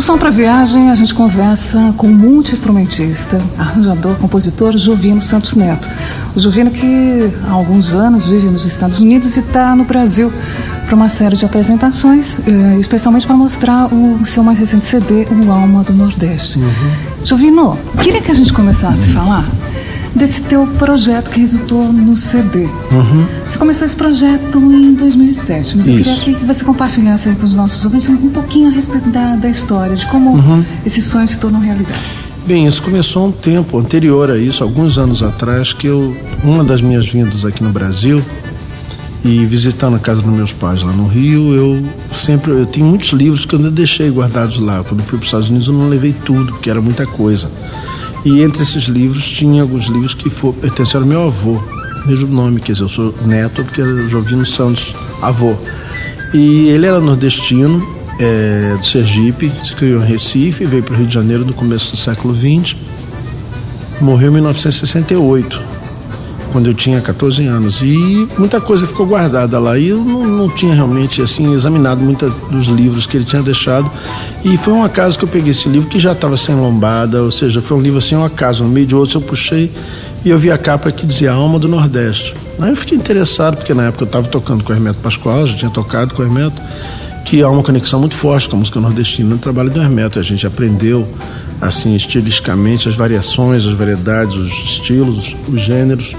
Som para Viagem, a gente conversa com o multi-instrumentista, arranjador, compositor Jovino Santos Neto. O Jovino que há alguns anos vive nos Estados Unidos e está no Brasil para uma série de apresentações, especialmente para mostrar o seu mais recente CD, O Alma do Nordeste. Jovino, queria que a gente começasse a falar desse teu projeto que resultou no CD. Você começou esse projeto em 2007, mas eu queria que você compartilhasse aí com os nossos ouvintes um pouquinho a respeito da história, de como esse sonho se tornou realidade. Bem, isso começou há um tempo anterior a isso, alguns anos atrás, que uma das minhas vindas aqui no Brasil e visitando a casa dos meus pais lá no Rio, eu tenho muitos livros que eu ainda deixei guardados lá. Quando fui para os Estados Unidos eu não levei tudo, porque era muita coisa. E entre esses livros tinha alguns livros que pertenciam ao meu avô, mesmo nome, quer dizer, eu sou neto porque era Jovino Santos, avô. E ele era nordestino, do Sergipe, se criou em Recife, veio para o Rio de Janeiro no começo do século XX, morreu em 1968, quando eu tinha 14 anos. E muita coisa ficou guardada lá, e eu não tinha realmente assim, examinado muitos dos livros que ele tinha deixado. E foi um acaso que eu peguei esse livro, que já estava sem lombada, ou seja, foi um livro assim, um acaso, no meio de outros eu puxei e eu vi a capa que dizia Alma do Nordeste. Aí eu fiquei interessado, porque na época eu estava tocando com o Hermeto Pascoal, já tinha tocado com o Hermeto, que há uma conexão muito forte com a música nordestina no trabalho do Hermeto. A gente aprendeu assim estilisticamente as variações, as variedades, os estilos, os gêneros.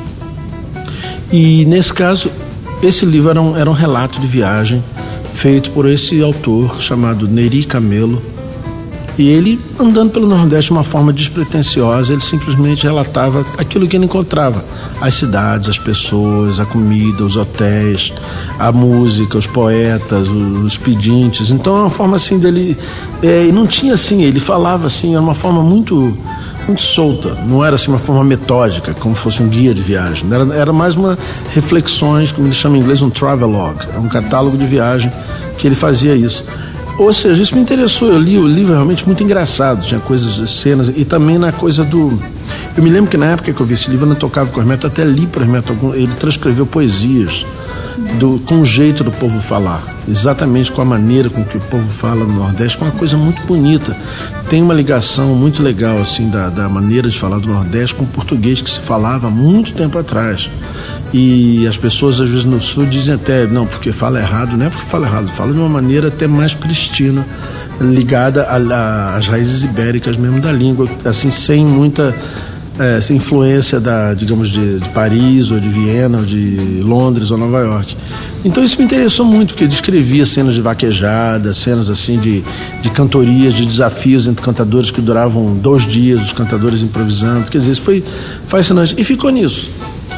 E nesse caso, esse livro era um relato de viagem feito por esse autor chamado Neri Camelo. E ele, andando pelo Nordeste de uma forma despretensiosa, ele simplesmente relatava aquilo que ele encontrava: as cidades, as pessoas, a comida, os hotéis, a música, os poetas, os pedintes. Então é uma forma assim dele, e não tinha assim, ele falava assim, era uma forma muito solta, não era assim uma forma metódica, como se fosse um guia de viagem. Era mais uma reflexões, como ele chama em inglês, um travelogue, é um catálogo de viagem que ele fazia isso. Ou seja, isso me interessou. Eu li o livro, realmente muito engraçado, tinha coisas, cenas, e também na coisa do... Eu me lembro que na época que eu vi esse livro, eu não tocava com o Hermeto, até li para o Hermeto, ele transcreveu poesias com o jeito do povo falar, exatamente com a maneira com que o povo fala no Nordeste, que é uma coisa muito bonita. Tem uma ligação muito legal assim da maneira de falar do Nordeste com o português que se falava há muito tempo atrás. E as pessoas às vezes no Sul dizem até, não, porque fala errado. Não é porque fala errado, fala de uma maneira até mais prístina, ligada às raízes ibéricas mesmo da língua, assim, sem muita essa influência digamos, de Paris ou de Viena ou de Londres ou Nova York. Então isso me interessou muito, porque descrevia cenas de vaquejada, cenas assim de cantorias, de desafios entre cantadores que duravam 2 dias, os cantadores improvisando. Quer dizer, isso foi fascinante e ficou nisso.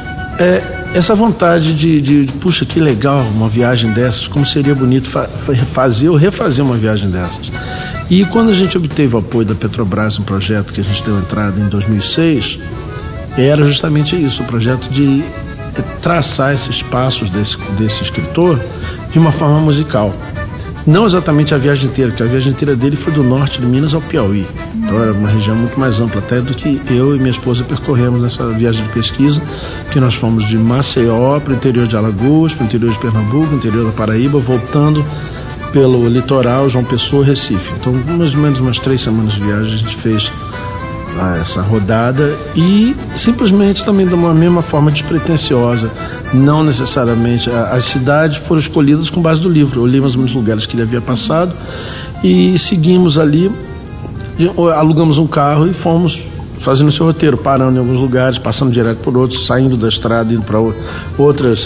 Essa vontade de puxa, que legal uma viagem dessas, como seria bonito fazer ou refazer uma viagem dessas. E quando a gente obteve o apoio da Petrobras no projeto que a gente deu entrada em 2006, era justamente isso, o projeto de traçar esses passos desse escritor de uma forma musical. Não exatamente a viagem inteira, porque a viagem inteira dele foi do norte de Minas ao Piauí. Então era uma região muito mais ampla até do que eu e minha esposa percorremos nessa viagem de pesquisa, que nós fomos de Maceió para o interior de Alagoas, para o interior de Pernambuco, interior da Paraíba, voltando pelo litoral, João Pessoa, Recife. Então, mais ou menos umas 3 semanas de viagem a gente fez essa rodada, e simplesmente também de uma mesma forma despretensiosa, não necessariamente. As cidades foram escolhidas com base do livro. Eu li mais ou menos os lugares que ele havia passado e seguimos ali, alugamos um carro e fomos fazendo esse roteiro, parando em alguns lugares, passando direto por outros, saindo da estrada, indo para outras,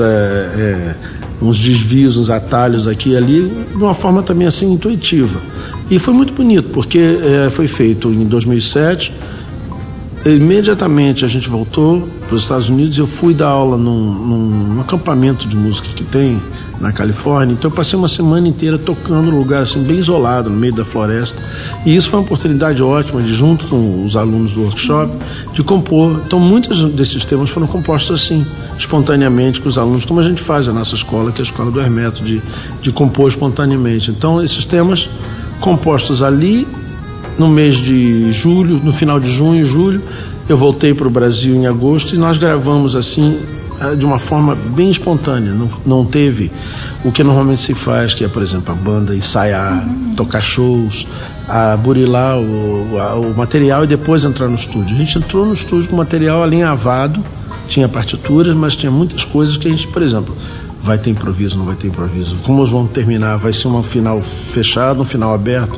uns desvios, uns atalhos aqui e ali, de uma forma também assim intuitiva. E foi muito bonito, porque foi feito em 2007. Imediatamente a gente voltou para os Estados Unidos. Eu fui dar aula num acampamento de música que tem na Califórnia. Então eu passei uma semana inteira tocando num lugar assim bem isolado, no meio da floresta. E isso foi uma oportunidade ótima de, junto com os alunos do workshop, de compor. Então muitos desses temas foram compostos assim, espontaneamente com os alunos, como a gente faz na nossa escola, que é a escola do Hermeto, de compor espontaneamente. Então esses temas compostos ali no mês de julho, no final de junho, julho, eu voltei para o Brasil em agosto e nós gravamos assim de uma forma bem espontânea. Não teve o que normalmente se faz, que é, por exemplo, a banda ensaiar, tocar shows, a burilar o material e depois entrar no estúdio. A gente entrou no estúdio com o material alinhavado, tinha partituras, mas tinha muitas coisas que a gente, por exemplo, vai ter improviso, não vai ter improviso, como vamos terminar, vai ser um final fechado, um final aberto,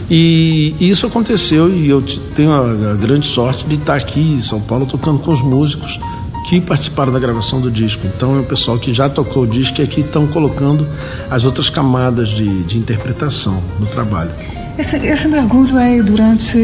e isso aconteceu, e eu tenho a grande sorte de estar aqui em São Paulo tocando com os músicos que participaram da gravação do disco. Então é o pessoal que já tocou o disco e aqui estão colocando as outras camadas de interpretação no trabalho. Esse mergulho aí durante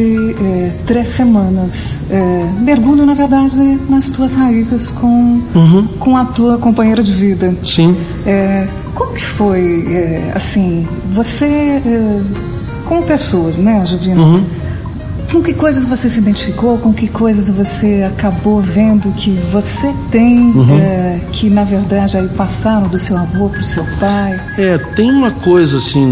3 semanas, mergulho na verdade nas tuas raízes com a tua companheira de vida. Sim. Como que foi, assim, você, como pessoa, né, Juvino? Com que coisas você se identificou, com que coisas você acabou vendo que você tem, que na verdade aí passaram do seu avô para o seu pai? Tem uma coisa assim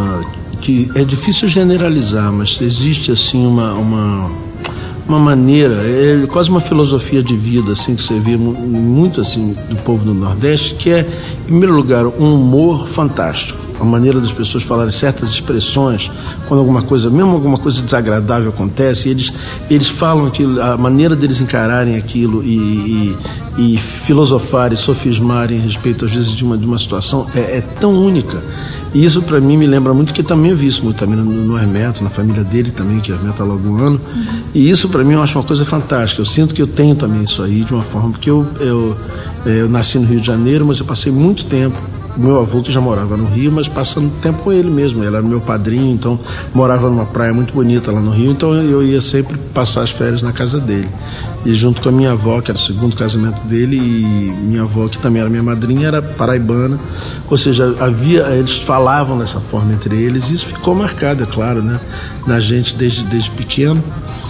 que é difícil generalizar, mas existe assim uma maneira, é quase uma filosofia de vida assim que você vê muito assim do povo do Nordeste, que é, em primeiro lugar, um humor fantástico, a maneira das pessoas falarem certas expressões quando alguma coisa desagradável acontece, eles falam aquilo, a maneira deles encararem aquilo e filosofarem, sofismarem a respeito às vezes de uma situação é tão única. E isso para mim me lembra muito, que também eu vi isso muito também no Hermeto, na família dele também, que Hermeto é logoano. E isso para mim eu acho uma coisa fantástica. Eu sinto que eu tenho também isso aí de uma forma, porque eu nasci no Rio de Janeiro, mas eu passei muito tempo, meu avô que já morava no Rio, mas passando tempo com ele mesmo. Ele era meu padrinho, então morava numa praia muito bonita lá no Rio, então eu ia sempre passar as férias na casa dele. E junto com a minha avó, que era o segundo casamento dele, e minha avó, que também era minha madrinha, era paraibana. Ou seja, eles falavam dessa forma entre eles, e isso ficou marcado, é claro, né, na gente desde pequeno.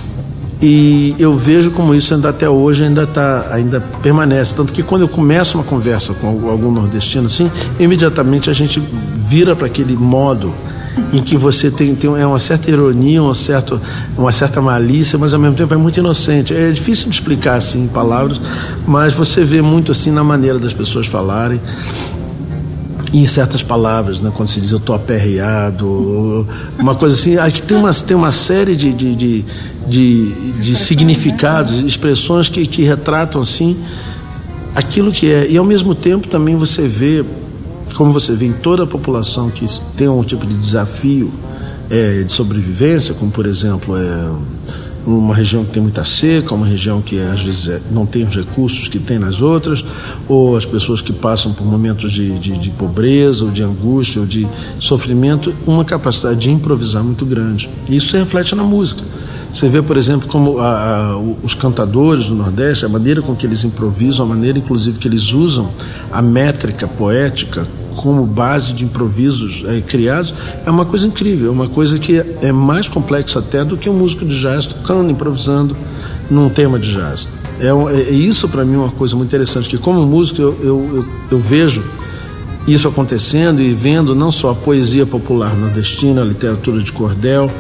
E eu vejo como isso ainda até hoje ainda permanece. Tanto que quando eu começo uma conversa com algum nordestino assim, imediatamente a gente vira para aquele modo em que você tem uma certa ironia, uma certa malícia, mas ao mesmo tempo é muito inocente. É difícil de explicar assim em palavras, mas você vê muito assim na maneira das pessoas falarem. E em certas palavras, né, quando se diz eu tô aperreado, uma coisa assim, aqui tem uma série de significados, expressões que retratam assim aquilo que é. E ao mesmo tempo também você vê, como você vê em toda a população que tem um tipo de desafio de sobrevivência, como por exemplo uma região que tem muita seca, uma região que às vezes não tem os recursos que tem nas outras, ou as pessoas que passam por momentos de pobreza, ou de angústia, ou de sofrimento, uma capacidade de improvisar muito grande. E isso se reflete na música. Você vê, por exemplo, como os cantadores do Nordeste, a maneira com que eles improvisam, a maneira inclusive que eles usam a métrica poética como base de improvisos criados, é uma coisa incrível, é uma coisa que é mais complexa até do que um músico de jazz tocando, improvisando num tema de jazz. Isso para mim é uma coisa muito interessante, que como músico eu vejo isso acontecendo e vendo não só a poesia popular nordestina, a literatura de cordel.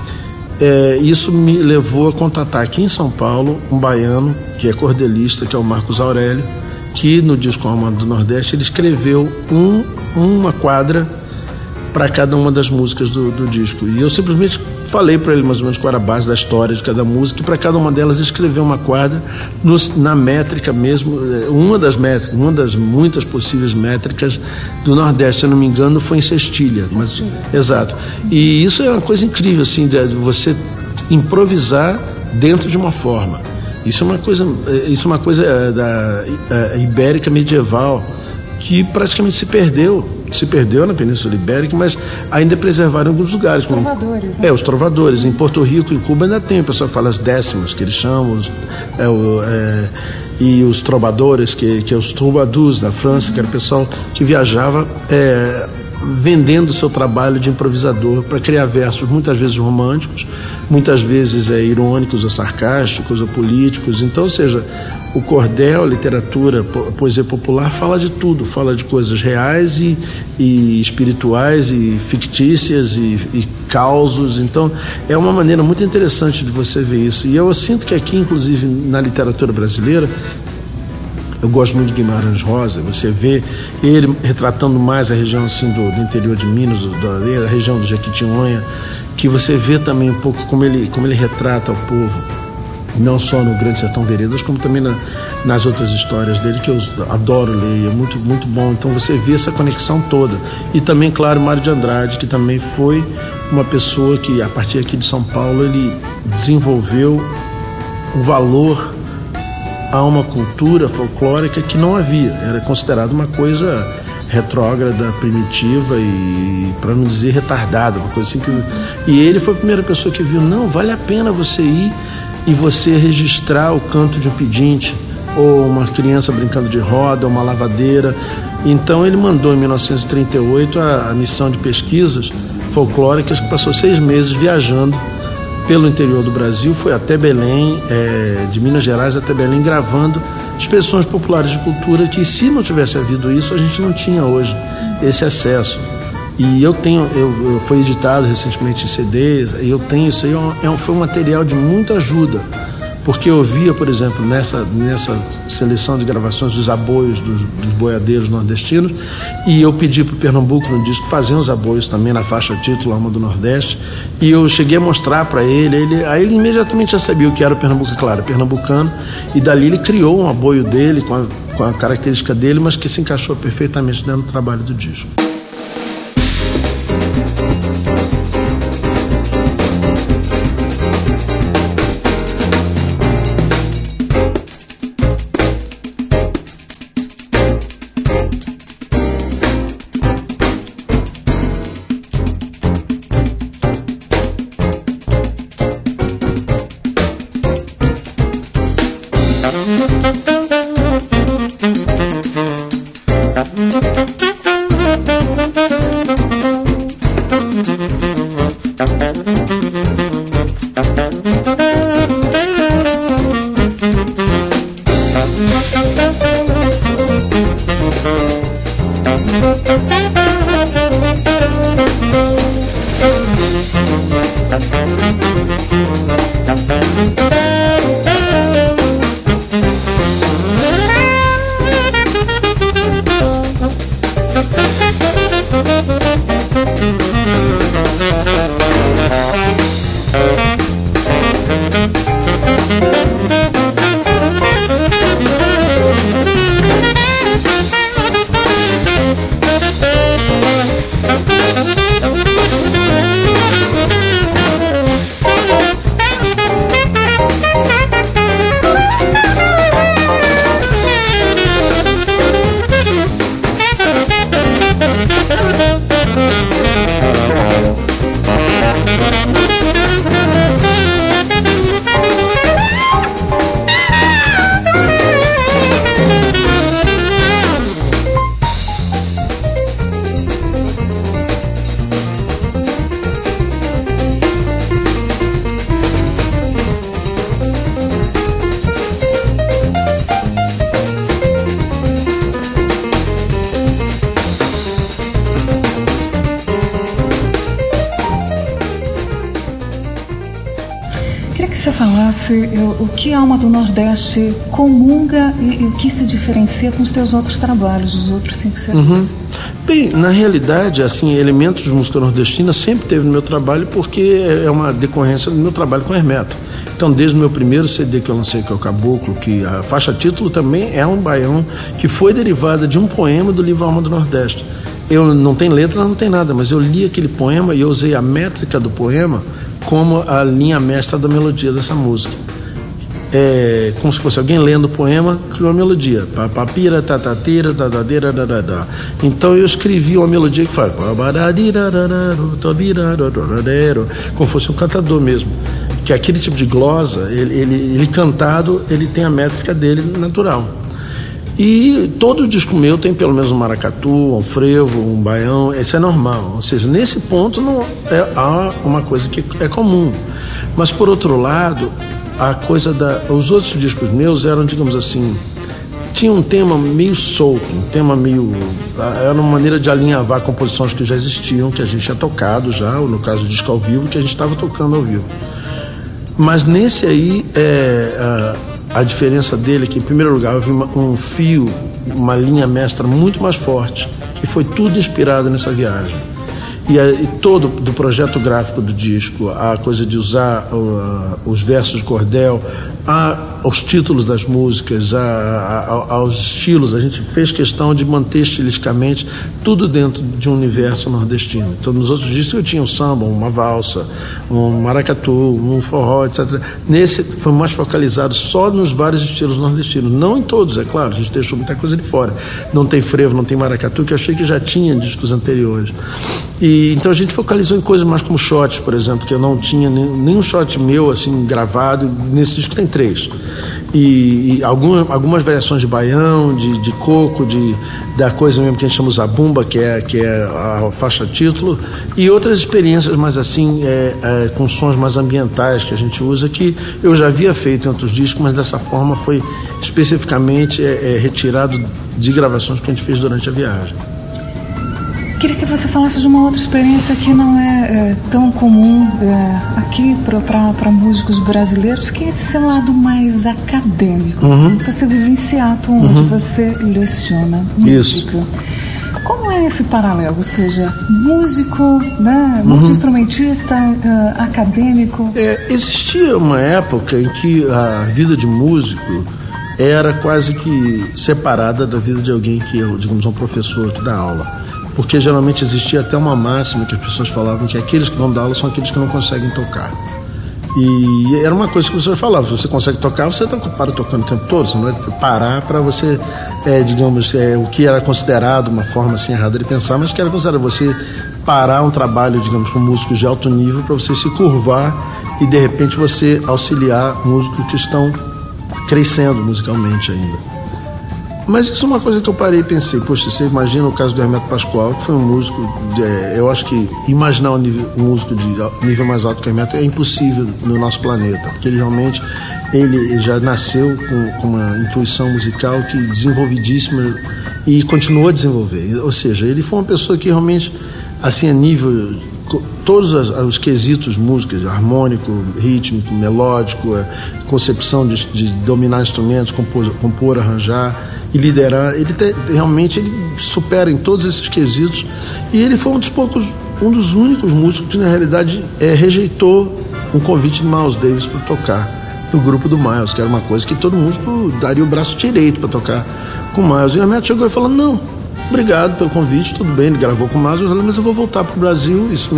Isso me levou a contatar aqui em São Paulo um baiano que é cordelista, que é o Marcos Aurélio, que no disco Alma do Nordeste ele escreveu uma quadra para cada uma das músicas do disco. E eu simplesmente falei para ele mais ou menos qual era a base da história de cada música, e para cada uma delas escreveu uma quadra na métrica mesmo, uma das muitas possíveis métricas do Nordeste, se eu não me engano, foi em sextilha. Exato. E isso é uma coisa incrível, assim, de você improvisar dentro de uma forma. Isso é uma coisa da ibérica medieval, que praticamente se perdeu na Península Ibérica, mas ainda preservaram alguns lugares. Os trovadores, né? Os trovadores. Em Porto Rico, em Cuba, ainda tem, o pessoal fala as décimas, que eles chamam, e os trovadores, que é os troubadours da França, que era o pessoal que viajava vendendo o seu trabalho de improvisador para criar versos, muitas vezes românticos, muitas vezes irônicos ou sarcásticos ou políticos. Então, ou seja, o cordel, a literatura, a poesia popular fala de tudo, fala de coisas reais e espirituais e fictícias e causos. Então é uma maneira muito interessante de você ver isso. E eu sinto que aqui, inclusive na literatura brasileira, eu gosto muito de Guimarães Rosa. Você vê ele retratando mais a região assim, do interior de Minas, da região do Jequitinhonha, que você vê também um pouco como ele retrata o povo, não só no Grande Sertão Veredas, como também nas outras histórias dele, que eu adoro ler, é muito, muito bom. Então você vê essa conexão toda. E também, claro, Mário de Andrade, que também foi uma pessoa que, a partir aqui de São Paulo, ele desenvolveu o valor a uma cultura folclórica que não havia. Era considerado uma coisa retrógrada, primitiva e, para não dizer, retardada, uma coisa assim E ele foi a primeira pessoa que viu, não, vale a pena você ir e você registrar o canto de um pedinte, ou uma criança brincando de roda, uma lavadeira. Então ele mandou em 1938 a missão de pesquisas folclóricas, que passou 6 meses viajando pelo interior do Brasil, foi até Belém, de Minas Gerais até Belém, gravando expressões populares de cultura que, se não tivesse havido isso, a gente não tinha hoje esse acesso. E eu foi editado recentemente em CDs, e eu tenho isso aí, foi um material de muita ajuda, porque eu via, por exemplo, nessa seleção de gravações dos aboios dos boiadeiros nordestinos, e eu pedi para o Pernambuco no disco fazer uns aboios também na faixa título Alma do Nordeste, e eu cheguei a mostrar para ele, aí ele imediatamente já sabia o que era o Pernambuco, claro, pernambucano, e dali ele criou um aboio dele com a característica dele, mas que se encaixou perfeitamente dentro do trabalho do disco. O que a Alma do Nordeste comunga e o que se diferencia com os teus outros trabalhos, os outros 5 CDs? Bem, na realidade, assim, elementos de música nordestina sempre teve no meu trabalho, porque é uma decorrência do meu trabalho com Hermeto. Então, desde o meu primeiro CD que eu lancei, que é o Caboclo, que a faixa título também é um baião que foi derivada de um poema do livro Alma do Nordeste. Eu não tem letra, não tem nada, mas eu li aquele poema e eu usei a métrica do poema como a linha mestra da melodia dessa música. Como se fosse alguém lendo o poema, criou a melodia. Papapira, tatatira, dadadeira, dadadá. Então eu escrevi uma melodia que faz como fosse um cantador mesmo. Que é aquele tipo de glosa, ele cantado, ele tem a métrica dele natural. E todo disco meu tem pelo menos um maracatu, um frevo, um baião, isso é normal. Ou seja, nesse ponto não há uma coisa que é comum. Mas por outro lado, os outros discos meus eram, digamos assim, tinha um tema meio solto, era uma maneira de alinhavar composições que já existiam, que a gente tinha tocado já, ou no caso do disco ao vivo, que a gente estava tocando ao vivo. Mas nesse aí, a diferença dele é que, em primeiro lugar, eu vi um fio, uma linha mestra muito mais forte, que foi tudo inspirado nessa viagem. E todo do projeto gráfico do disco, a coisa de usar os versos de cordel, aos títulos das músicas, aos estilos, a gente fez questão de manter estilisticamente tudo dentro de um universo nordestino. Então, nos outros discos eu tinha um samba, uma valsa, um maracatu, um forró, etc. Nesse foi mais focalizado só nos vários estilos nordestinos, não em todos, é claro, a gente deixou muita coisa de fora. Não tem frevo, não tem maracatu, que eu achei que já tinha em discos anteriores. E então a gente focalizou em coisas mais como shots, por exemplo, que eu não tinha nenhum shot meu assim gravado. Nesse disco tem 3. E algumas variações de baião, de coco, da coisa mesmo que a gente chama zabumba, que é a faixa título, e outras experiências mais assim, com sons mais ambientais que a gente usa, que eu já havia feito em outros discos, mas dessa forma foi especificamente retirado de gravações que a gente fez durante a viagem. Queria que você falasse de uma outra experiência que não é tão comum aqui para músicos brasileiros, que é esse seu lado mais acadêmico. Você vive em Seattle, onde você leciona música. Isso. Como é esse paralelo? Ou seja, músico, né, multi-instrumentista, acadêmico? Existia uma época em que a vida de músico era quase que separada da vida de alguém que, digamos, um professor que dá aula. Porque geralmente existia até uma máxima que as pessoas falavam que aqueles que vão dar aula são aqueles que não conseguem tocar. E era uma coisa que as pessoas falavam: se você consegue tocar, você para tocando o tempo todo, você não vai parar para você, digamos, o que era considerado uma forma assim errada de pensar, mas que era considerado você parar um trabalho, digamos, com músicos de alto nível para você se curvar e de repente você auxiliar músicos que estão crescendo musicalmente ainda. Mas isso é uma coisa que eu parei e pensei: poxa, você imagina o caso do Hermeto Pascoal, que foi um músico, eu acho que imaginar um músico de nível mais alto que o Hermeto é impossível no nosso planeta, porque ele realmente já nasceu com uma intuição musical que desenvolvidíssima e continuou a desenvolver. Ou seja, ele foi uma pessoa que realmente, assim, a nível, todos os quesitos músicas, harmônico, rítmico, melódico, concepção de dominar instrumentos, compor, arranjar e liderar, realmente ele supera em todos esses quesitos, e ele foi um dos únicos músicos que na realidade rejeitou um convite de Miles Davis para tocar no grupo do Miles, que era uma coisa que todo músico daria o braço direito para tocar com o Miles. E o Hermeto chegou e falou: não, obrigado pelo convite, tudo bem. Ele gravou com o Miles, mas eu vou voltar para o Brasil. Isso em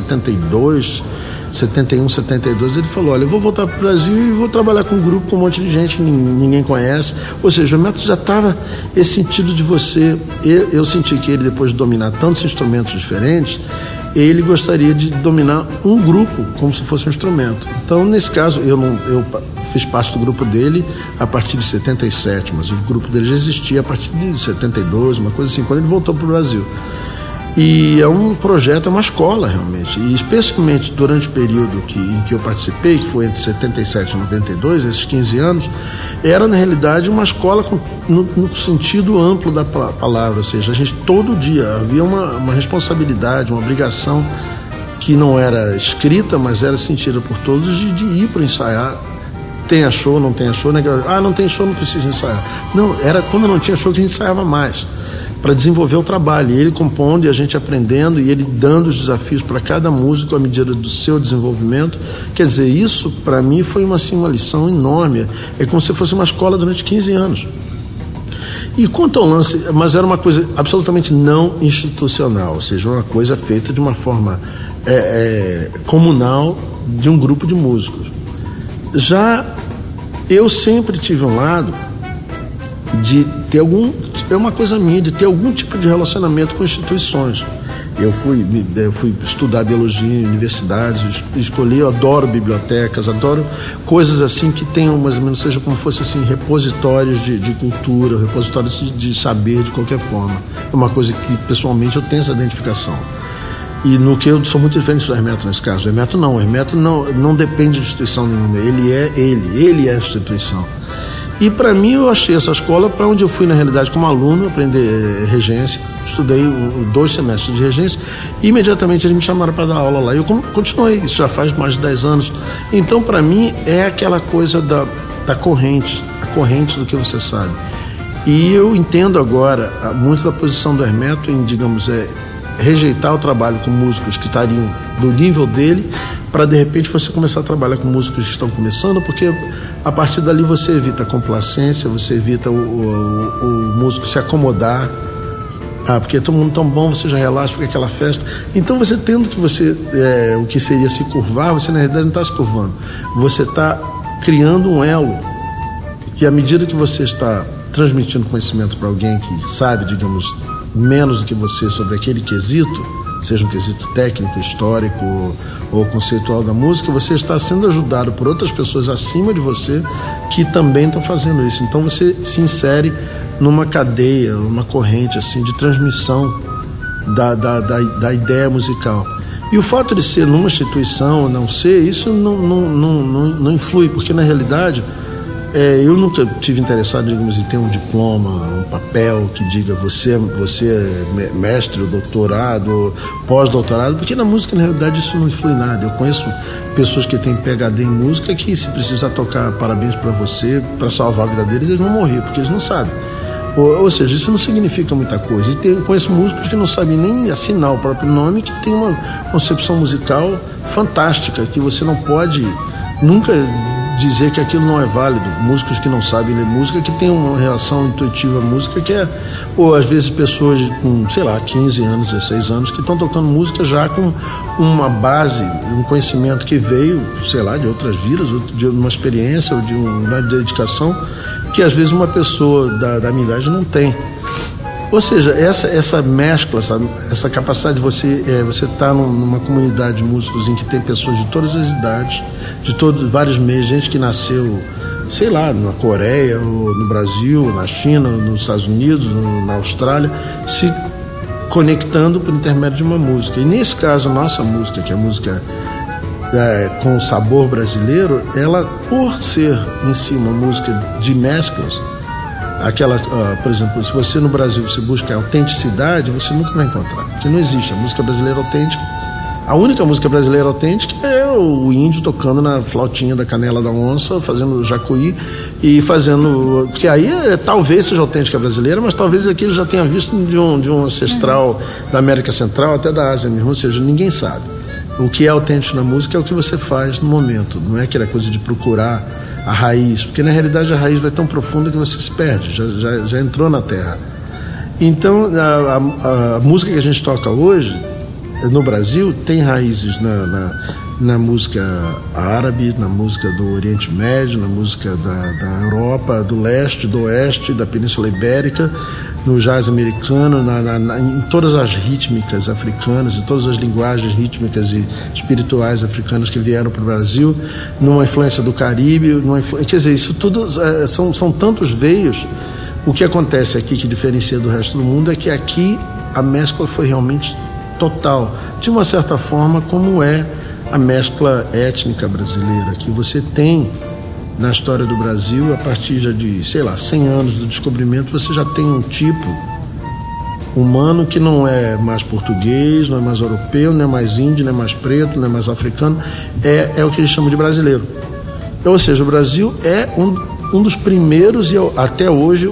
1972, 71, 72, ele falou: olha, eu vou voltar para o Brasil e vou trabalhar com um grupo com um monte de gente que ninguém conhece. Ou seja, o método já estava esse sentido de você. Eu senti que ele, depois de dominar tantos instrumentos diferentes, ele gostaria de dominar um grupo como se fosse um instrumento. Então, nesse caso, eu fiz parte do grupo dele a partir de 77, mas o grupo dele já existia a partir de 72, uma coisa assim, quando ele voltou para o Brasil. E é um projeto, é uma escola realmente, e especialmente durante o período em que eu participei, que foi entre 77 e 92, esses 15 anos, era na realidade uma escola no sentido amplo da palavra. Ou seja, a gente todo dia havia uma responsabilidade, uma obrigação que não era escrita, mas era sentida por todos, de ir para ensaiar. Tenha show, não tenha show, né? Não tem show, não precisa ensaiar. Não, era quando não tinha show que a gente ensaiava mais, para desenvolver o trabalho, e ele compondo e a gente aprendendo, e ele dando os desafios para cada músico à medida do seu desenvolvimento. Quer dizer, isso para mim foi uma lição enorme. É como se fosse uma escola durante 15 anos. E quanto ao lance, mas era uma coisa absolutamente não institucional, ou seja, uma coisa feita de uma forma comunal, de um grupo de músicos. Já eu sempre tive um lado de ter uma coisa minha, de ter algum tipo de relacionamento com instituições. Eu fui estudar biologia em universidades, eu adoro bibliotecas, adoro coisas assim que tenham mais ou menos, seja como fosse assim, repositórios de cultura, repositórios de saber de qualquer forma. É uma coisa que pessoalmente eu tenho essa identificação. E no que eu sou muito diferente do Hermeto nesse caso. O Hermeto não depende de instituição nenhuma, ele é a instituição. E para mim eu achei essa escola para onde eu fui na realidade como aluno aprender regência. Estudei 2 semestres de regência e imediatamente eles me chamaram para dar aula lá. E eu continuei, isso já faz mais de 10 anos. Então para mim é aquela coisa da corrente, a corrente do que você sabe. E eu entendo agora muito da posição do Hermeto em, digamos, rejeitar o trabalho com músicos que estariam do nível dele, para de repente você começar a trabalhar com músicos que estão começando, porque a partir dali você evita a complacência, você evita o músico se acomodar, porque todo mundo tão bom, você já relaxa, fica aquela festa. Então você tendo que o que seria se curvar, você na realidade não está se curvando, você está criando um elo, e à medida que você está transmitindo conhecimento para alguém que sabe, digamos, menos do que você sobre aquele quesito, seja um quesito técnico, histórico ou conceitual da música, você está sendo ajudado por outras pessoas acima de você que também estão fazendo isso. Então você se insere numa cadeia, numa corrente assim de transmissão da ideia musical. E o fato de ser numa instituição ou não ser, isso não influi, porque na realidade eu nunca tive interessado, digamos, em ter um diploma, um papel que diga você é mestre, doutorado, pós-doutorado, porque na música, na realidade, isso não influi nada. Eu conheço pessoas que têm PhD em música que, se precisar tocar parabéns para você, para salvar a vida deles, eles vão morrer, porque eles não sabem. Ou seja, isso não significa muita coisa. E conheço músicos que não sabem nem assinar o próprio nome, que tem uma concepção musical fantástica, que você não pode nunca dizer que aquilo não é válido. Músicos que não sabem ler música, que tem uma reação intuitiva à música, que ou às vezes pessoas com, 15 anos, 16 anos, que estão tocando música já com uma base, um conhecimento que veio, de outras vidas, de uma experiência ou de uma dedicação que às vezes uma pessoa da minha idade não tem. Ou seja, essa mescla, essa capacidade de você estar numa comunidade de músicos em que tem pessoas de todas as idades, de vários meios, gente que nasceu, na Coreia, ou no Brasil, na China, nos Estados Unidos, na Austrália, se conectando por intermédio de uma música. E nesse caso, a nossa música, que é a música com o sabor brasileiro, ela, por ser em si uma música de mesclas, por exemplo, se você no Brasil você busca autenticidade, você nunca vai encontrar, porque não existe a música brasileira autêntica. A única música brasileira autêntica é o índio tocando na flautinha da canela da onça, fazendo jacuí e fazendo, porque aí talvez seja autêntica brasileira, mas talvez aquilo já tenha visto de um ancestral da América Central, até da Ásia mesmo, ou seja, ninguém sabe. O que é autêntico na música é o que você faz no momento, não é aquela coisa de procurar a raiz, porque na realidade a raiz vai tão profunda que você se perde, já entrou na terra. Então a música que a gente toca hoje no Brasil tem raízes na música árabe, na música do Oriente Médio, na música da Europa, do leste, do oeste, da Península Ibérica, no jazz americano, em todas as rítmicas africanas, em todas as linguagens rítmicas e espirituais africanas que vieram para o Brasil, numa influência do Caribe, quer dizer, isso tudo são tantos veios. O que acontece aqui que diferencia do resto do mundo é que aqui a mescla foi realmente total, de uma certa forma como é a mescla étnica brasileira, que você tem na história do Brasil, a partir já de, 100 anos do descobrimento, você já tem um tipo humano que não é mais português, não é mais europeu, não é mais índio, não é mais preto, não é mais africano, é o que eles chamam de brasileiro. Ou seja, o Brasil é um dos primeiros e até hoje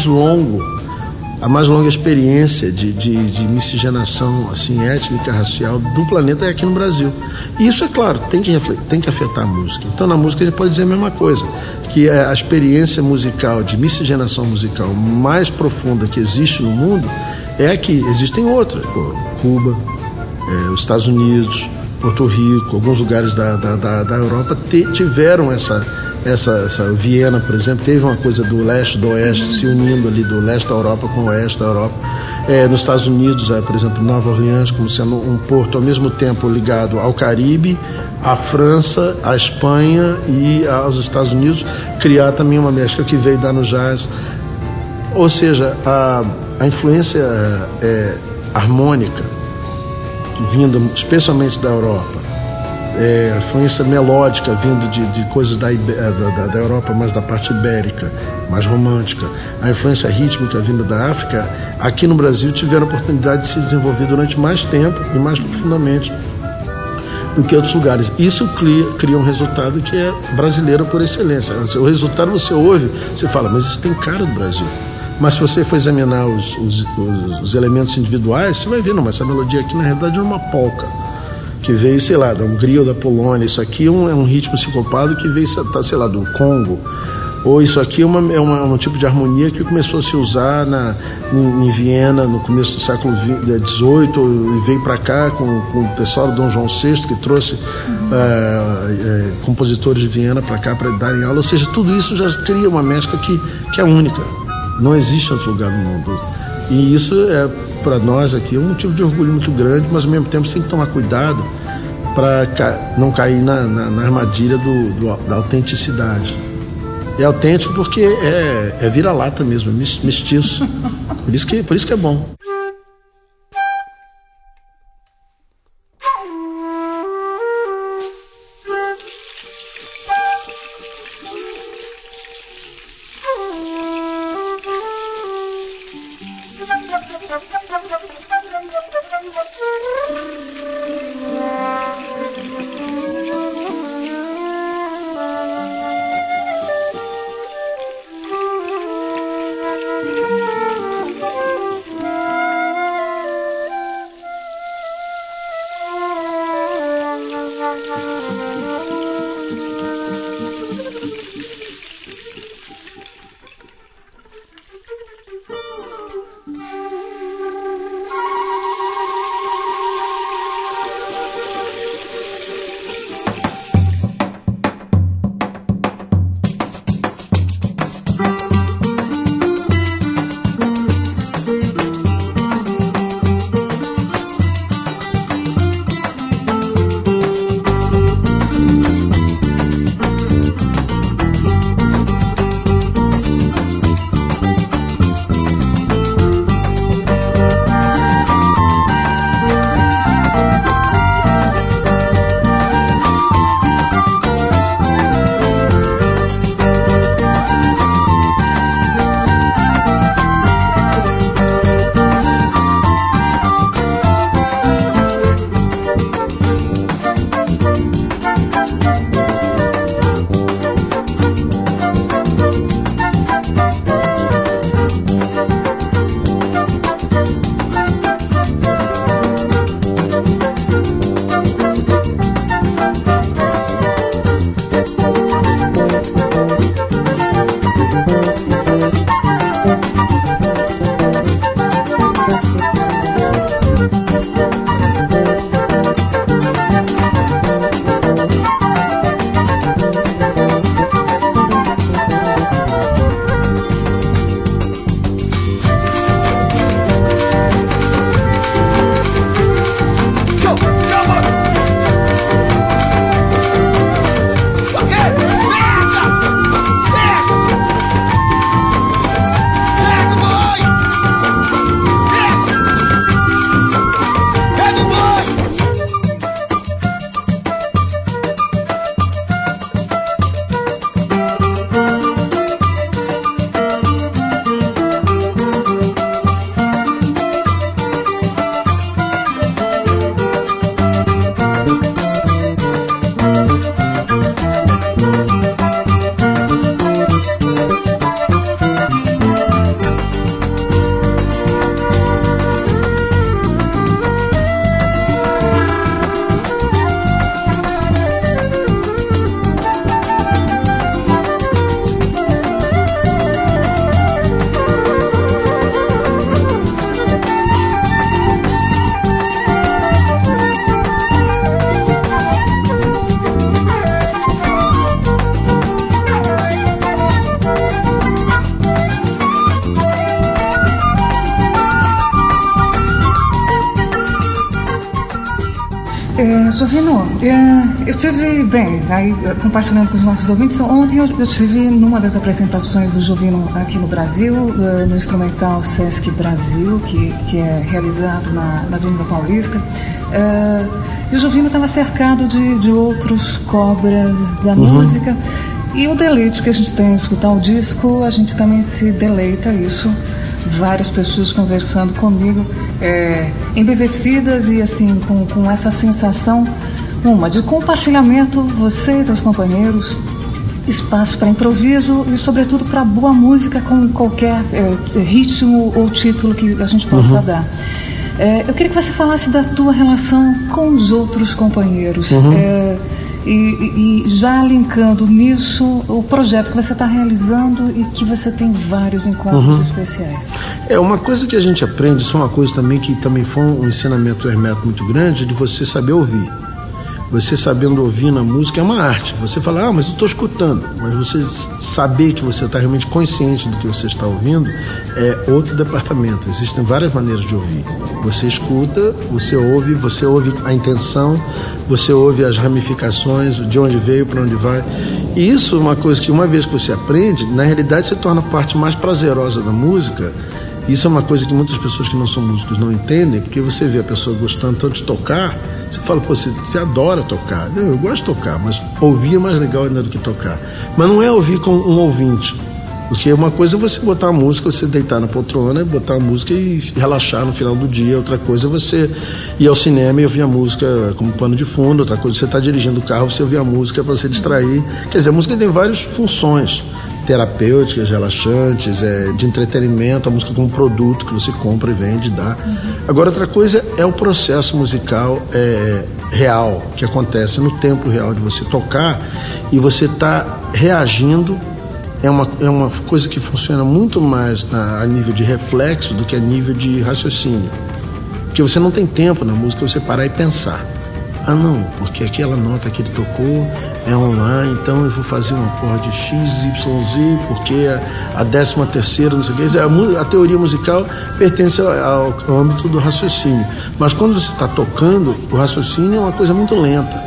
a mais longa experiência de miscigenação assim, étnica, racial do planeta é aqui no Brasil. E isso, é claro, tem que afetar a música. Então, na música a gente pode dizer a mesma coisa, que a experiência musical, de miscigenação musical mais profunda que existe no mundo é aqui. Existem outras, Cuba, os Estados Unidos, Porto Rico, alguns lugares da Europa tiveram essa Viena, por exemplo, teve uma coisa do leste, do oeste, se unindo ali do leste da Europa com o oeste da Europa. Nos Estados Unidos, por exemplo, Nova Orleans, como sendo um porto ao mesmo tempo ligado ao Caribe, à França, à Espanha e aos Estados Unidos, criar também uma mescla que veio dar no jazz. Ou seja, a influência harmônica, vinda especialmente da Europa, a influência melódica vindo de coisas da Europa, mais da parte ibérica, mais romântica, a influência rítmica vindo da África, aqui no Brasil tiveram a oportunidade de se desenvolver durante mais tempo e mais profundamente do que outros lugares. Isso cria um resultado que é brasileiro por excelência. O resultado você ouve, você fala, mas isso tem cara do Brasil. Mas se você for examinar os elementos individuais, você vai ver, não, mas essa melodia aqui na realidade é uma polca, que veio, sei lá, da Hungria ou da Polônia. Isso aqui é um ritmo sincopado que veio, sei lá, do Congo. Ou isso aqui é um tipo de harmonia que começou a se usar em Viena no começo do século XVIII e veio para cá com o pessoal do Dom João VI, que trouxe compositores de Viena para cá para darem aula. Ou seja, tudo isso já cria uma mescla que é única. Não existe em outro lugar no mundo. E isso é, para nós aqui, um motivo de orgulho muito grande, mas ao mesmo tempo você tem que tomar cuidado para não cair na armadilha da autenticidade. É autêntico porque é vira-lata mesmo, é mestiço. Por isso que é bom. Jovino, eu tive, aí compartilhando com os nossos ouvintes, ontem eu tive numa das apresentações do Jovino aqui no Brasil, no Instrumental Sesc Brasil, que é realizado na Avenida Paulista, e o Jovino estava cercado de outros cobras da música, e o deleite que a gente tem em escutar o disco, a gente também se deleita isso. Várias pessoas conversando comigo, embevecidas e assim, com essa sensação, de compartilhamento, você e seus companheiros, espaço para improviso e, sobretudo, para boa música com qualquer ritmo ou título que a gente possa dar. Eu queria que você falasse da tua relação com os outros companheiros. E já linkando nisso o projeto que você está realizando e que você tem vários encontros especiais. Uma coisa que a gente aprende, isso é uma coisa também que também foi um ensinamento hermético muito grande, de você saber ouvir. Você sabendo ouvir na música é uma arte. Você fala, mas eu estou escutando. Mas você saber que você está realmente consciente do que você está ouvindo é outro departamento. Existem várias maneiras de ouvir. Você escuta, você ouve a intenção, você ouve as ramificações, de onde veio, para onde vai. E isso é uma coisa que, uma vez que você aprende, na realidade se torna a parte mais prazerosa da música. Isso é uma coisa que muitas pessoas que não são músicos não entendem, porque você vê a pessoa gostando tanto de tocar, você fala, você adora tocar. Eu gosto de tocar, mas ouvir é mais legal ainda do que tocar. Mas não é ouvir com um ouvinte, porque uma coisa é você botar a música, você deitar na poltrona, botar a música e relaxar no final do dia. Outra coisa é você ir ao cinema e ouvir a música como pano de fundo. Outra coisa é você estar dirigindo o carro, você ouvir a música para você distrair. Quer dizer, a música tem várias funções terapêuticas, relaxantes, de entretenimento, a música como produto que você compra e vende, dá. Agora, outra coisa é o processo musical real, que acontece no tempo real de você tocar e você está reagindo. É uma coisa que funciona muito mais a nível de reflexo do que a nível de raciocínio. Porque você não tem tempo na música você parar e pensar. Não, porque aquela nota que ele tocou é um Lá, então eu vou fazer um acorde X, Y, Z, porque a 13ª, não sei o que. A teoria musical pertence ao âmbito do raciocínio. Mas quando você está tocando, o raciocínio é uma coisa muito lenta.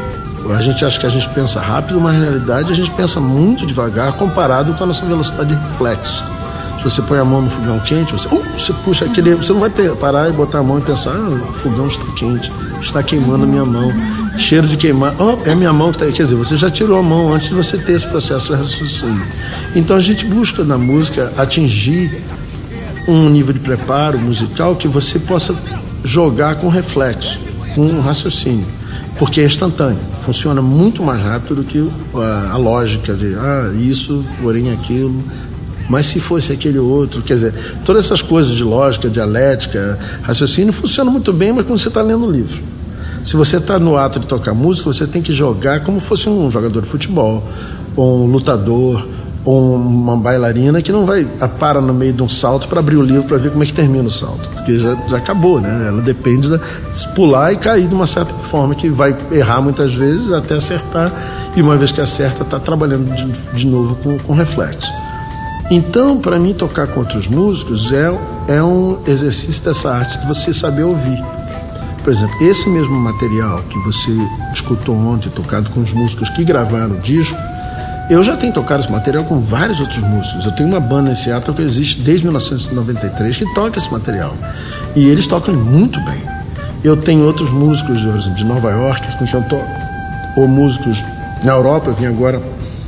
A gente acha que a gente pensa rápido, mas na realidade a gente pensa muito devagar comparado com a nossa velocidade de reflexo. Se você põe a mão no fogão quente, você puxa aquele... Você não vai parar e botar a mão e pensar, o fogão está quente, está queimando a minha mão, cheiro de queimar, é a minha mão que está... Quer dizer, você já tirou a mão antes de você ter esse processo de raciocínio. Então a gente busca na música atingir um nível de preparo musical que você possa jogar com reflexo, com raciocínio, porque é instantâneo, funciona muito mais rápido do que a lógica de isso, porém aquilo... Mas se fosse aquele outro, quer dizer, todas essas coisas de lógica, dialética, raciocínio, funcionam muito bem, mas quando você está lendo o livro. Se você está no ato de tocar música, você tem que jogar como fosse um jogador de futebol, ou um lutador, ou uma bailarina que não vai parar no meio de um salto para abrir o livro para ver como é que termina o salto, porque já acabou, né? Ela depende de pular e cair de uma certa forma, que vai errar muitas vezes até acertar, e uma vez que acerta, está trabalhando de novo com reflexo. Então, para mim, tocar com outros músicos é um exercício dessa arte de você saber ouvir. Por exemplo, esse mesmo material que você escutou ontem, tocado com os músicos que gravaram o disco, eu já tenho tocado esse material com vários outros músicos. Eu tenho uma banda em Seattle que existe desde 1993 que toca esse material. E eles tocam muito bem. Eu tenho outros músicos, por exemplo, de Nova York, com quem eu toco, ou músicos na Europa. Eu vim agora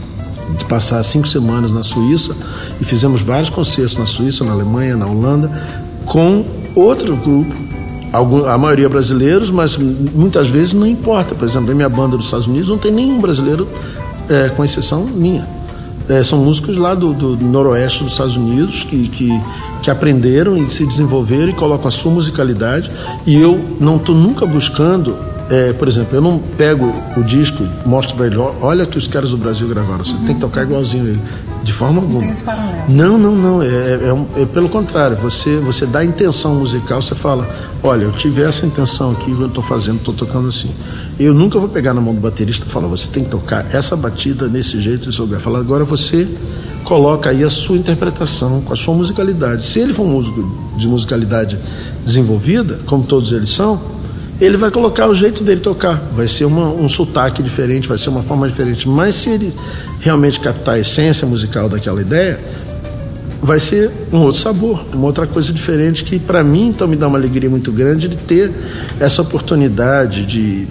de passar 5 semanas na Suíça e fizemos vários concertos na Suíça, na Alemanha, na Holanda, com outro grupo, a maioria brasileiros, mas muitas vezes não importa. Por exemplo, a minha banda dos Estados Unidos não tem nenhum brasileiro, com exceção minha. São músicos lá do noroeste dos Estados Unidos que aprenderam e se desenvolveram e colocam a sua musicalidade, e eu não estou nunca buscando... por exemplo, eu não pego o disco e mostro para ele, olha que os caras do Brasil gravaram, você tem que tocar igualzinho ele, de forma alguma. Não tem esse paralelo. Não, é pelo contrário, você dá a intenção musical, você fala, olha, eu tive essa intenção aqui, eu estou fazendo, estou tocando assim. Eu nunca vou pegar na mão do baterista e falar, você tem que tocar essa batida nesse jeito, nesse lugar. Falar, agora você coloca aí a sua interpretação, com a sua musicalidade. Se ele for um músico de musicalidade desenvolvida, como todos eles são, ele vai colocar o jeito dele tocar, vai ser um sotaque diferente, vai ser uma forma diferente, mas se ele realmente captar a essência musical daquela ideia, vai ser um outro sabor, uma outra coisa diferente, que para mim então me dá uma alegria muito grande de ter essa oportunidade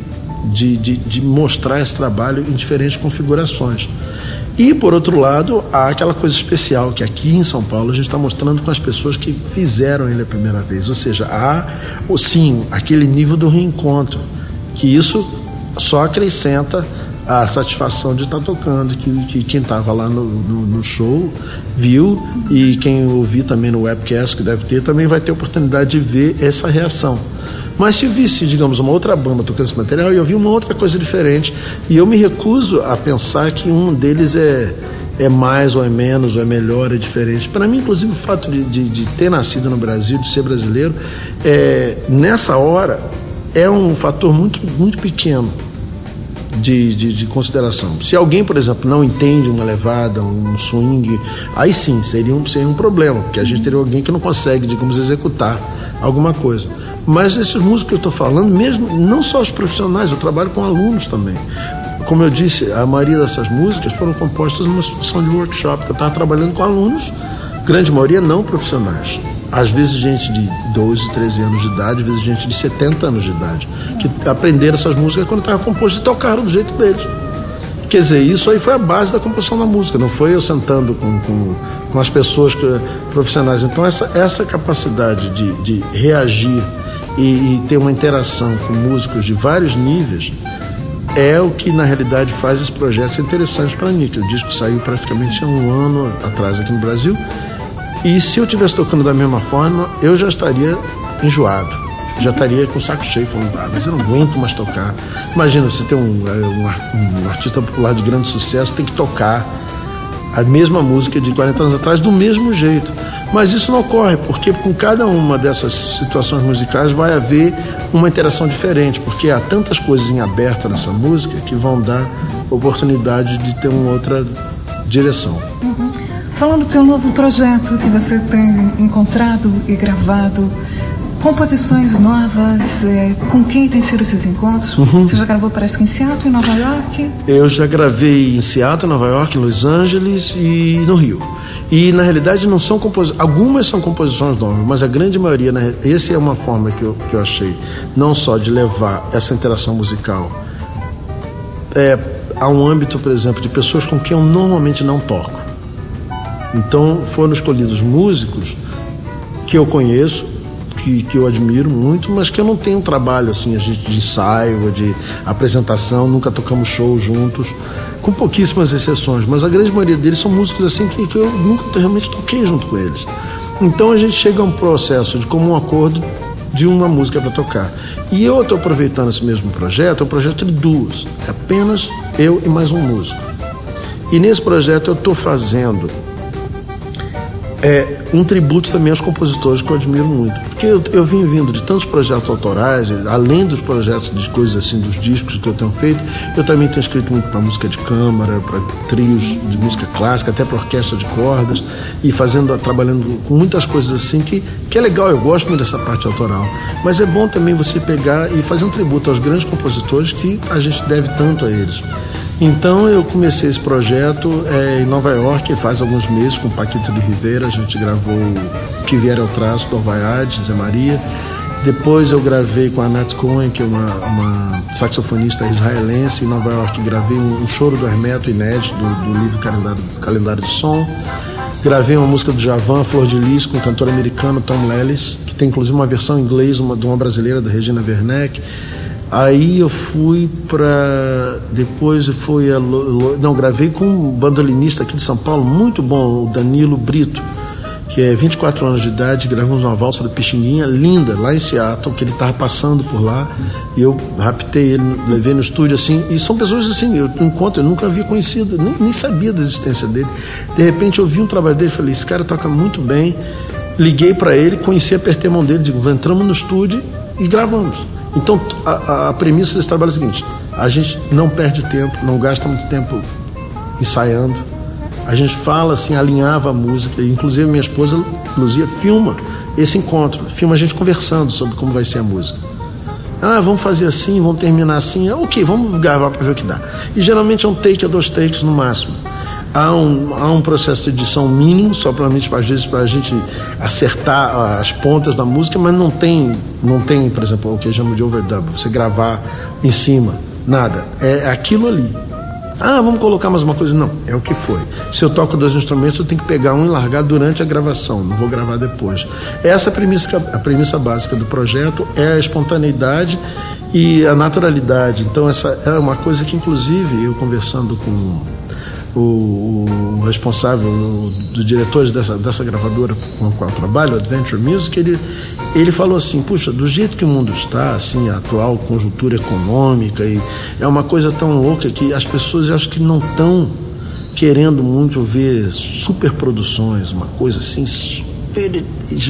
de mostrar esse trabalho em diferentes configurações. E, por outro lado, há aquela coisa especial que aqui em São Paulo a gente está mostrando com as pessoas que fizeram ele a primeira vez. Ou seja, há, sim, aquele nível do reencontro, que isso só acrescenta a satisfação de estar tocando, que quem estava lá no show viu, e quem ouvir também no webcast, que deve ter, também vai ter oportunidade de ver essa reação. Mas se visse, digamos, uma outra banda tocando esse material, eu vi uma outra coisa diferente, e eu me recuso a pensar que um deles é mais ou é menos, ou é melhor, é diferente. Para mim, inclusive, o fato de ter nascido no Brasil, de ser brasileiro, nessa hora, é um fator muito, muito pequeno de consideração. Se alguém, por exemplo, não entende uma levada, um swing, aí sim, seria um problema, porque a gente teria alguém que não consegue, digamos, executar alguma coisa. Mas esses músicos que eu estou falando, mesmo, não só os profissionais, eu trabalho com alunos também. Como eu disse, a maioria dessas músicas foram compostas numa situação de workshop, que eu estava trabalhando com alunos, grande maioria não profissionais. Às vezes gente de 12, 13 anos de idade, às vezes gente de 70 anos de idade, que aprenderam essas músicas quando estavam compostas e tocaram do jeito deles. Quer dizer, isso aí foi a base da composição da música, não foi eu sentando com as pessoas profissionais. Então essa capacidade de reagir e ter uma interação com músicos de vários níveis é o que na realidade faz esse projeto ser interessante para mim, que o disco saiu praticamente há um ano atrás aqui no Brasil, e se eu estivesse tocando da mesma forma, eu já estaria enjoado, já estaria com o saco cheio, falando, mas eu não aguento mais tocar. Imagina, você tem um artista popular de grande sucesso, tem que tocar a mesma música de 40 anos atrás do mesmo jeito. Mas isso não ocorre, porque com cada uma dessas situações musicais vai haver uma interação diferente, porque há tantas coisas em aberto nessa música que vão dar oportunidade de ter uma outra direção. Uhum. Falando do teu novo projeto que você tem encontrado e gravado, composições novas, com quem tem sido esses encontros? Uhum. Você já gravou, parece que em Seattle, em Nova York? Eu já gravei em Seattle, Nova York, em Los Angeles e no Rio. E na realidade não são composições, algumas são composições novas, mas a grande maioria, essa é uma forma que eu achei, não só de levar essa interação musical a um âmbito, por exemplo, de pessoas com quem eu normalmente não toco. Então foram escolhidos músicos que eu conheço, que eu admiro muito, mas que eu não tenho um trabalho assim, de ensaio, de apresentação, nunca tocamos show juntos, com pouquíssimas exceções, mas a grande maioria deles são músicos assim que eu nunca realmente toquei junto com eles. Então a gente chega a um processo de comum acordo de uma música para tocar. E eu estou aproveitando esse mesmo projeto, é um projeto de duas, é apenas eu e mais um músico. E nesse projeto eu estou fazendo um tributo também aos compositores que eu admiro muito, porque eu vim vindo de tantos projetos autorais, além dos projetos de coisas assim, dos discos que eu tenho feito, eu também tenho escrito muito para música de câmara, para trios de música clássica, até para orquestra de cordas, e trabalhando com muitas coisas assim que é legal, eu gosto muito dessa parte autoral, mas é bom também você pegar e fazer um tributo aos grandes compositores que a gente deve tanto a eles. Então eu comecei esse projeto em Nova York faz alguns meses com o Paquito de Rivera. A gente gravou O Que Vier ao Traço, do Alvaiade, Zé Maria. Depois eu gravei com a Nat Cohen, que é uma saxofonista israelense. Em Nova York gravei um Choro do Hermeto inédito do livro Calendário de Som. Gravei uma música do Djavan, Flor de Lis, com o cantor americano Tom Lellis, que tem inclusive uma versão em inglês de uma brasileira, da Regina Werneck. Aí eu fui gravei com um bandolinista aqui de São Paulo, muito bom, o Danilo Brito, que é 24 anos de idade. Gravamos uma valsa do Pixinguinha, linda, lá em Seattle, que ele estava passando por lá, e eu raptei ele, levei no estúdio assim, e são pessoas assim, eu nunca havia conhecido, nem sabia da existência dele. De repente eu vi um trabalho dele, falei, esse cara toca muito bem, liguei para ele, conheci, apertei a mão dele, entramos no estúdio e gravamos. Então a premissa desse trabalho é a seguinte: a gente não perde tempo, não gasta muito tempo ensaiando, a gente fala assim, alinhava a música, inclusive minha esposa Luzia filma esse encontro, filma a gente conversando sobre como vai ser a música. Vamos fazer assim, vamos terminar assim, ok, vamos gravar para ver o que dá. E geralmente é um take a 2 takes no máximo. Há um processo de edição mínimo, só provavelmente às vezes para a gente acertar as pontas da música, mas não tem, por exemplo, o que eu chamo de overdub, você gravar em cima, nada, é aquilo ali. Vamos colocar mais uma coisa? Não, é o que foi. Se eu toco 2 instrumentos, eu tenho que pegar um e largar durante a gravação, não vou gravar depois. Essa é a premissa básica do projeto, é a espontaneidade e a naturalidade. Então essa é uma coisa que, inclusive, eu conversando com o responsável dos diretores dessa gravadora com a qual eu trabalho, Adventure Music, ele falou assim: puxa, do jeito que o mundo está, assim, a atual conjuntura econômica, e é uma coisa tão louca que as pessoas, eu acho que não estão querendo muito ver superproduções, uma coisa assim super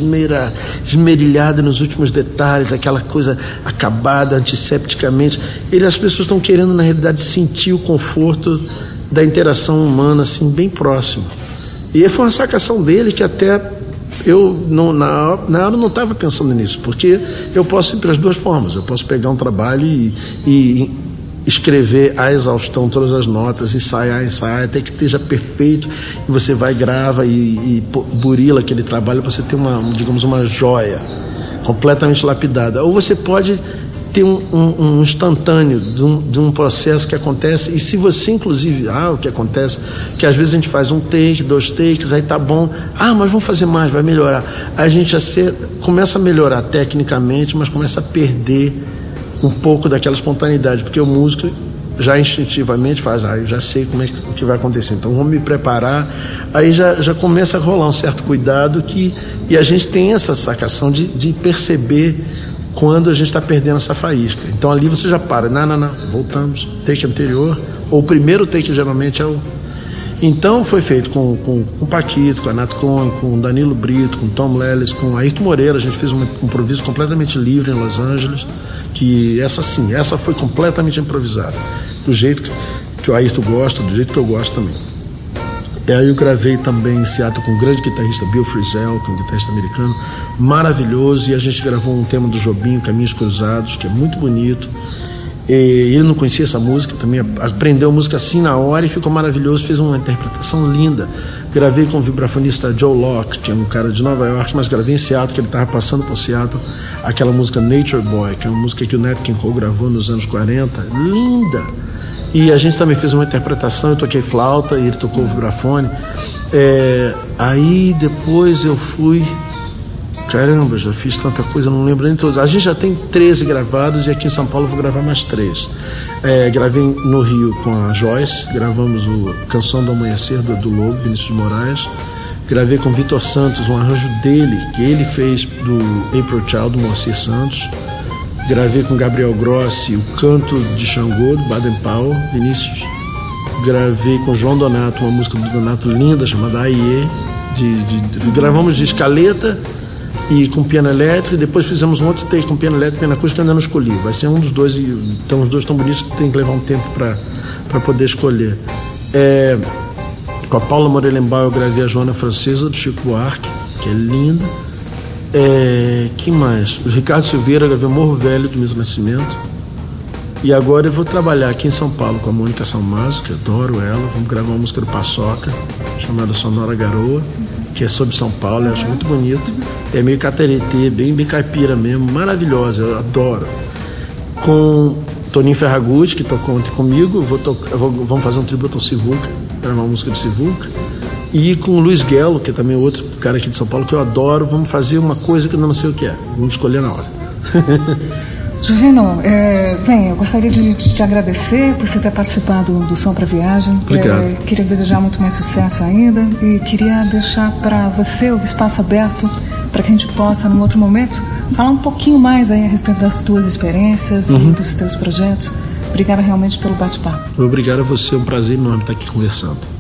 esmerilhada nos últimos detalhes, aquela coisa acabada antissepticamente. As pessoas estão querendo, na realidade, sentir o conforto da interação humana, assim, bem próximo. E foi uma sacação dele que até eu, na hora, não estava pensando nisso, porque eu posso ir para as duas formas. Eu posso pegar um trabalho e escrever à exaustão todas as notas, ensaiar, até que esteja perfeito, e você vai, grava e burila aquele trabalho para você ter uma joia completamente lapidada. Ou você pode ter um instantâneo de um processo que acontece, e se você, inclusive, o que acontece, que às vezes a gente faz um take, 2 takes, aí tá bom, mas vamos fazer mais, vai melhorar. Aí a gente começa a melhorar tecnicamente, mas começa a perder um pouco daquela espontaneidade, porque o músico já instintivamente faz, eu já sei como é que vai acontecer, então vamos me preparar. Aí já começa a rolar um certo cuidado, e a gente tem essa sacação de perceber quando a gente está perdendo essa faísca. Então ali você já para, não, voltamos, take anterior, ou o primeiro take geralmente é o... Então foi feito com o Paquito, com a Nat Cohen, com o Danilo Brito, com o Tom Lelis, com o Ayrton Moreira. A gente fez um improviso completamente livre em Los Angeles, que essa foi completamente improvisada, do jeito que o Ayrton gosta, do jeito que eu gosto também. E aí eu gravei também em Seattle com o grande guitarrista Bill Frisell, que é um guitarrista americano maravilhoso, e a gente gravou um tema do Jobim, Caminhos Cruzados, que é muito bonito. E ele não conhecia essa música, também aprendeu a música assim na hora e ficou maravilhoso, fez uma interpretação linda. Gravei com o vibrafonista Joe Locke, que é um cara de Nova York, mas gravei em Seattle, que ele estava passando por Seattle, aquela música Nature Boy, que é uma música que o Nat King Cole gravou nos anos 40, linda. E a gente também fez uma interpretação, eu toquei flauta e ele tocou o vibrafone. Aí depois eu fui... Caramba, já fiz tanta coisa, não lembro nem todos. A gente já tem 13 gravados e aqui em São Paulo eu vou gravar mais 3. Gravei no Rio com a Joyce, gravamos o Canção do Amanhecer do Edu Lobo, Vinícius de Moraes. Gravei com Vitor Santos, um arranjo dele, que ele fez do April Child, do Moacir Santos. Gravei com Gabriel Grossi o Canto de Xangô, do Baden Powell, Vinícius. Gravei com João Donato, uma música do Donato linda, chamada Aie. Gravamos de escaleta e com piano elétrico, e depois fizemos um outro take com piano elétrico e piano acústico que ainda não escolhi. Vai ser um dos dois, e então os dois tão bonitos que tem que levar um tempo para poder escolher. Com a Paula Morelenbaum eu gravei a Joana Francesa, do Chico Buarque, que é linda. Que mais? O Ricardo Silveira, gravei Morro Velho, do Milton Nascimento. E agora eu vou trabalhar aqui em São Paulo com a Mônica Salmazo, que adoro ela. Vamos gravar uma música do Paçoca, chamada Sonora Garoa, que é sobre São Paulo, eu acho muito bonito. É meio cateretê, bem caipira mesmo, maravilhosa, eu adoro. Com Toninho Ferragutti, que tocou ontem comigo, vamos fazer um tributo ao Sivuca, gravar uma música do Sivuca. E com o Luiz Guelo, que é também outro cara aqui de São Paulo que eu adoro, vamos fazer uma coisa que eu não sei o que é, vamos escolher na hora. Juvino, eu gostaria de te agradecer por você ter participado do Som para Viagem. Obrigado. Queria desejar muito mais sucesso ainda e queria deixar para você o espaço aberto para que a gente possa, num outro momento, falar um pouquinho mais aí a respeito das tuas experiências e dos teus projetos. Obrigada realmente pelo bate-papo. Obrigado a você, é um prazer enorme estar aqui conversando.